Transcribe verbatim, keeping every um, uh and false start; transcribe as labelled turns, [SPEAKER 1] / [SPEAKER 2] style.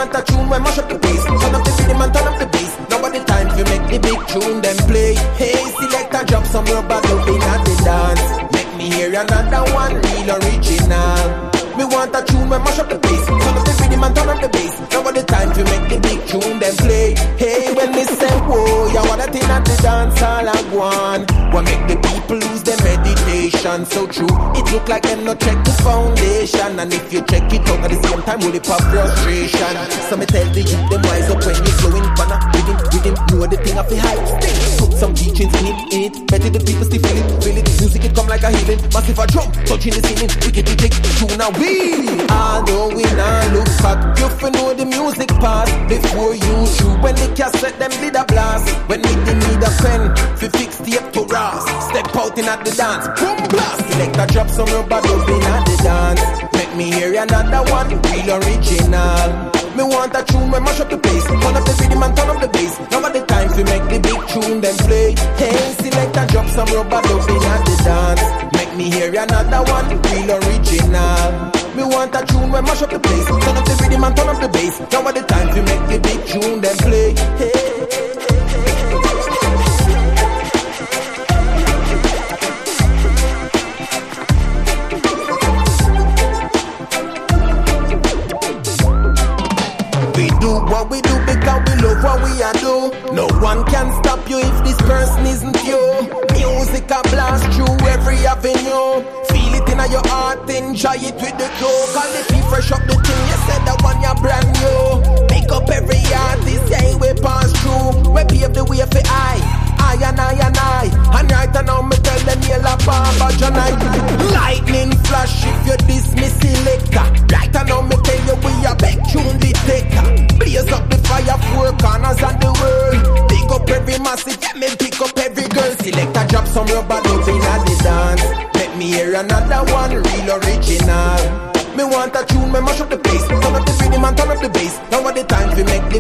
[SPEAKER 1] want a tune when mash up the bass. Turn up the rhythm and turn up the bass. Now at the time to make the big tune them play. Hey, select a drop some rubber dubbing at the dance. Make me hear another one real original. Me want a tune when mash up the bass. Turn up the rhythm and turn up the bass. Now at the time to make the big tune them play. Hey, when me say whoa, you want a thing at the dance all I want. What make the people lose their meditation? So true, it look like them not check the foundation. And if you check it out at the same time, will it pop frustration? So me tell the youth them wise up when you flowing banner. Rhythm, rhythm, know the thing of the hype. Put some teachings in it, in it. Better the people still feel it, feel it. Music it come like a healing. Massive a drum, touching the ceiling. We get to take tune now. We, although we not look back, you fi know the music part before you shoot. When the cassette them did a blast, when we didn't need a pen fi fix the up to Ross. Step out in at the dance, boom blast. Select a drop some rubber dubbing at the dance. Make me hear another one, real original. Me want a tune when mash up the bass. Turn up the rhythm and turn up the bass. Now at the time fi make the big tune them play. Hey, select a drop some rubber dubbing at the dance. Make me hear another one, real original. Me want a tune when mash up the bass. Turn up the rhythm and turn up the bass. Now at the time to make the big tune them play. Hey. We do what we do because we love what we are do. No one can stop you if this person isn't you. Music a blast through every avenue. Feel it in your heart, enjoy it with the dough. Call it be fresh up the thing, you said that one you're brand new. Pick up every artist, yeah, we pass through. We pave the way for I. I and I and I. And right now me tell them you'll have a your night. Lightning flash if you dismiss selector. Right now me tell you we are back tune detector. Blaze up the fire four corners of the world. Pick up every massive, yeah me pick up every girl. Selector drop some rubber dubbing at the dance. Let me hear another one real original. Me want a tune, me mash up the bass.